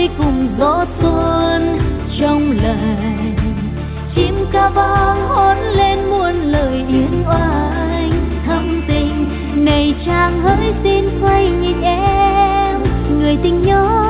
vui cùng gió xuân trong lành. Chim ca vang hót lên muôn lời yên oanh thâm tình. Này chàng hỡi xin quay nhìn em, người tình nhớ